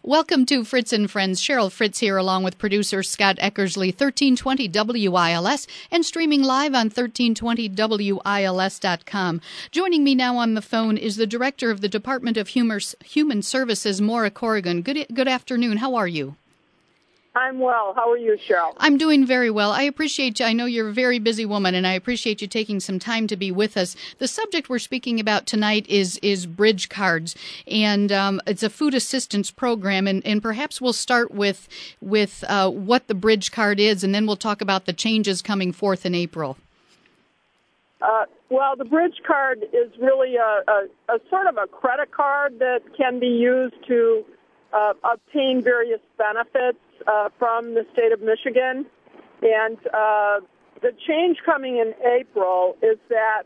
Welcome to Fritz and Friends. Cheryl Fritz here along with producer Scott Eckersley, 1320 WILS, and streaming live on 1320WILS.com. Joining me now on the phone is the director of the Department of Human Services, Maura Corrigan. Good afternoon. How are you? I'm well. How are you, Cheryl? I'm doing very well. I appreciate you. I know you're a very busy woman, and I appreciate you taking some time to be with us. The subject we're speaking about tonight is Bridge Cards, and it's a food assistance program, and perhaps we'll start with what the Bridge Card is, and then we'll talk about the changes coming forth in April. Well, the Bridge Card is really a sort of a credit card that can be used to obtain various benefits from the state of Michigan. And the change coming in April is that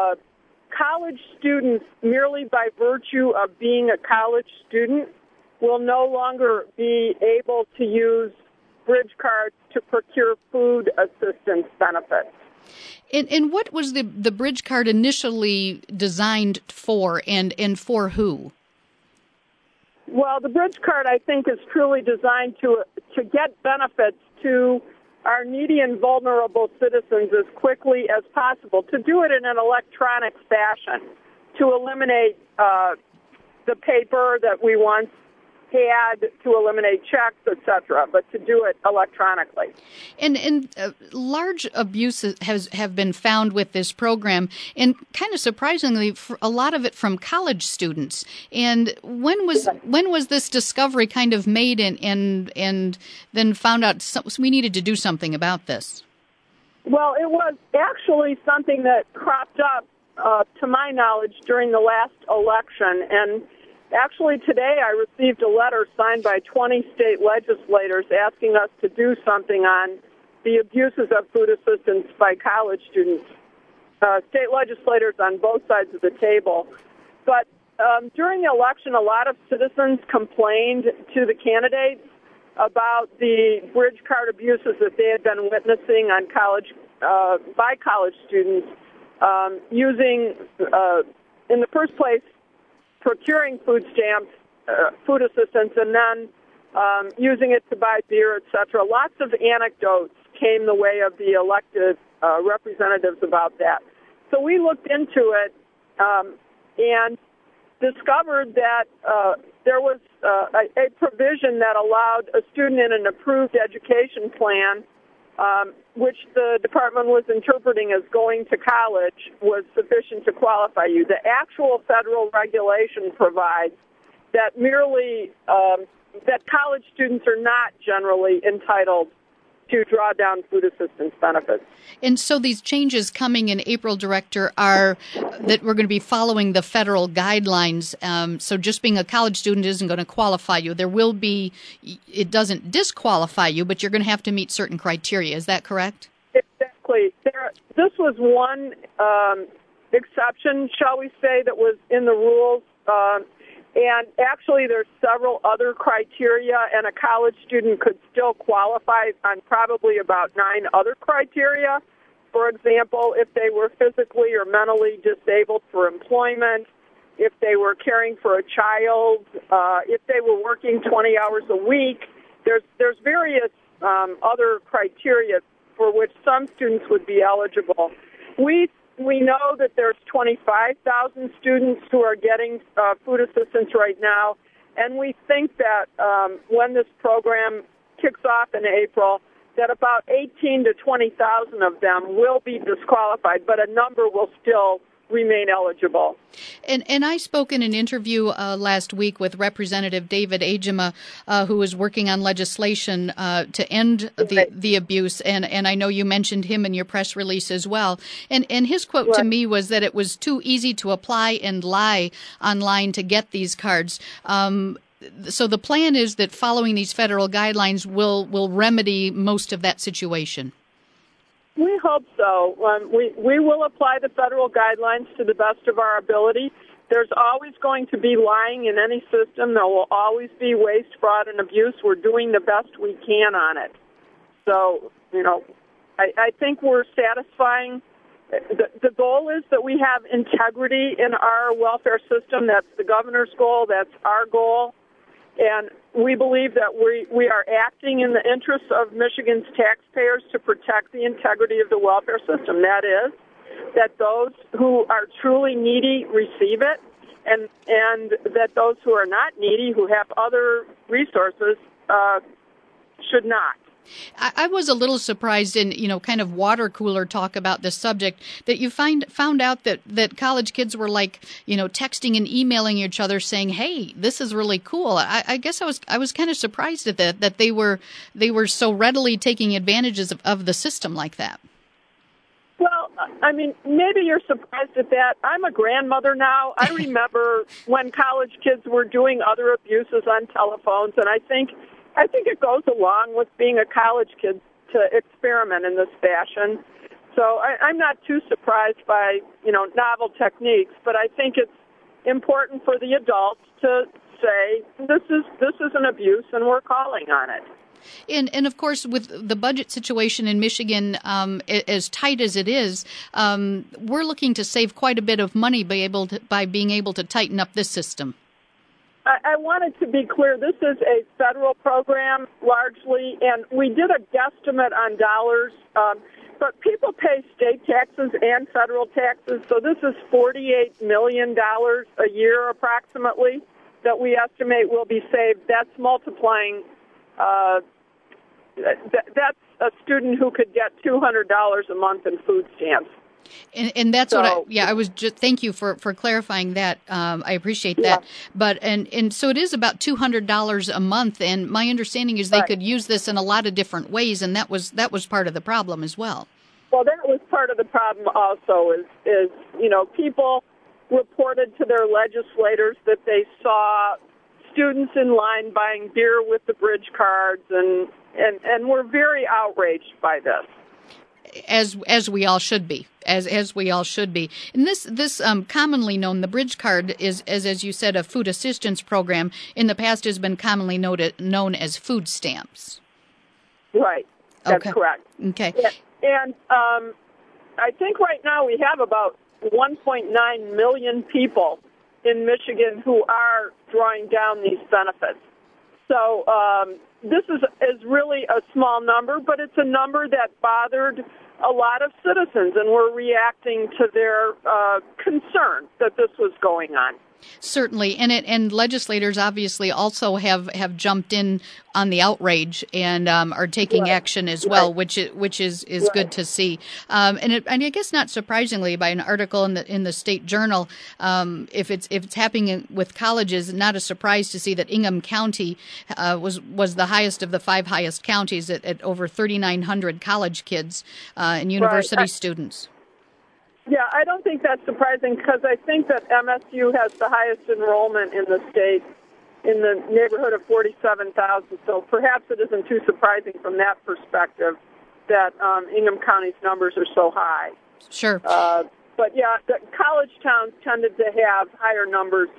college students, merely by virtue of being a college student, will no longer be able to use Bridge Cards to procure food assistance benefits. And what was the Bridge Card initially designed for, and for who? Well, the Bridge Card, I think, is truly designed to get benefits to our needy and vulnerable citizens as quickly as possible, to do it in an electronic fashion, to eliminate the paper that we once had, to eliminate checks, etc., but to do it electronically. And large abuses have been found with this program, and kind of surprisingly, a lot of it from college students. And when was this discovery kind of made, and then found out we needed to do something about this? Well, it was actually something that cropped up, to my knowledge, during the last election, and actually, today I received a letter signed by 20 state legislators asking us to do something on the abuses of food assistance by college students, state legislators on both sides of the table. But during the election, a lot of citizens complained to the candidates about the Bridge Card abuses that they had been witnessing on by college students using, in the first place, procuring food stamps, food assistance, and then using it to buy beer, etc. Lots of anecdotes came the way of the elected representatives about that. So we looked into it and discovered that there was a provision that allowed a student in an approved education plan, which the department was interpreting as going to college, was sufficient to qualify you. The actual federal regulation provides that merely that college students are not generally entitled to draw down food assistance benefits. And so these changes coming in April, Director, are that we're going to be following the federal guidelines. So just being a college student isn't going to qualify you. There will be, it doesn't disqualify you, but you're going to have to meet certain criteria. Is that correct? Exactly. This was one exception, shall we say, that was in the rules. And actually, there's several other criteria, and a college student could still qualify on probably about 9 other criteria. For example, if they were physically or mentally disabled for employment, if they were caring for a child, if they were working 20 hours a week. There's various other criteria for which some students would be eligible. We know that there's 25,000 students who are getting food assistance right now, and we think that when this program kicks off in April, that about 18 to 20,000 of them will be disqualified, but a number will still remain eligible. And I spoke in an interview last week with Representative David Agema, who is working on legislation to end the abuse, and I know you mentioned him in your press release as well. And his quote to me was that it was too easy to apply and lie online to get these cards. So the plan is that following these federal guidelines will remedy most of that situation. We hope so. We will apply the federal guidelines to the best of our ability. There's always going to be lying in any system. There will always be waste, fraud, and abuse. We're doing the best we can on it. So, I think we're satisfying. The goal is that we have integrity in our welfare system. That's the governor's goal. That's our goal. And we believe that we are acting in the interests of Michigan's taxpayers to protect the integrity of the welfare system. That is, that those who are truly needy receive it, and that those who are not needy, who have other resources, should not. I was a little surprised in, kind of water cooler talk about this subject that you found out that college kids were like, texting and emailing each other saying, "Hey, this is really cool." I guess I was kind of surprised at that they were so readily taking advantages of the system like that. Well, I mean, maybe you're surprised at that. I'm a grandmother now. I remember when college kids were doing other abuses on telephones, and I think it goes along with being a college kid to experiment in this fashion. So I'm not too surprised by, novel techniques, but I think it's important for the adults to say, this is an abuse and we're calling on it. And of course, with the budget situation in Michigan as tight as it is, we're looking to save quite a bit of money by being able to tighten up this system. I wanted to be clear, this is a federal program largely, and we did a guesstimate on dollars, but people pay state taxes and federal taxes, so this is $48 million a year approximately that we estimate will be saved. That's multiplying, that's a student who could get $200 a month in food stamps. And that's I was just, thank you for clarifying that. I appreciate that. Yeah. But, and so it is about $200 a month. And my understanding is they could use this in a lot of different ways. And that was part of the problem as well. Well, that was part of the problem also is people reported to their legislators that they saw students in line buying beer with the bridge cards and were very outraged by this. As we all should be, as we all should be. And this commonly known, the Bridge Card is, as you said, a food assistance program. In the past, has been commonly known as food stamps. Right. That's correct. Okay. And I think right now we have about 1.9 million people in Michigan who are drawing down these benefits. So this is really a small number, but it's a number that bothered a lot of citizens, and we're reacting to their concern that this was going on. Certainly, and legislators obviously also have jumped in on the outrage and are taking action as well, which is good to see. And I guess not surprisingly, by an article in the State Journal, if it's happening with colleges, not a surprise to see that Ingham County was the highest of the 5 highest counties at over 3,900 college kids and university students. Yeah, I don't think that's surprising because I think that MSU has the highest enrollment in the state in the neighborhood of 47,000. So perhaps it isn't too surprising from that perspective that Ingham County's numbers are so high. Sure. But yeah, the college towns tended to have higher numbers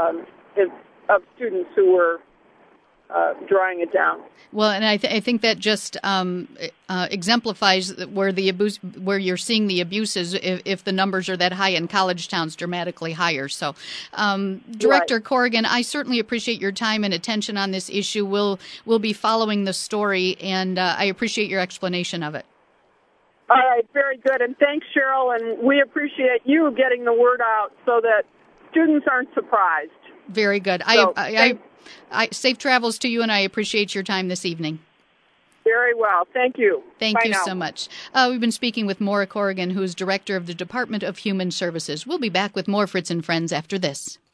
of students who were drawing it down. Well, and I think that just exemplifies where you're seeing the abuses if the numbers are that high in college towns, dramatically higher. So, Director Corrigan, I certainly appreciate your time and attention on this issue. We'll be following the story, and I appreciate your explanation of it. All right, very good, and thanks, Cheryl, and we appreciate you getting the word out so that students aren't surprised. Very good. So, safe travels to you, and I appreciate your time this evening. Very well. Thank you. Thank you so much. We've been speaking with Maura Corrigan, who is Director of the Department of Human Services. We'll be back with more Fritz and Friends after this.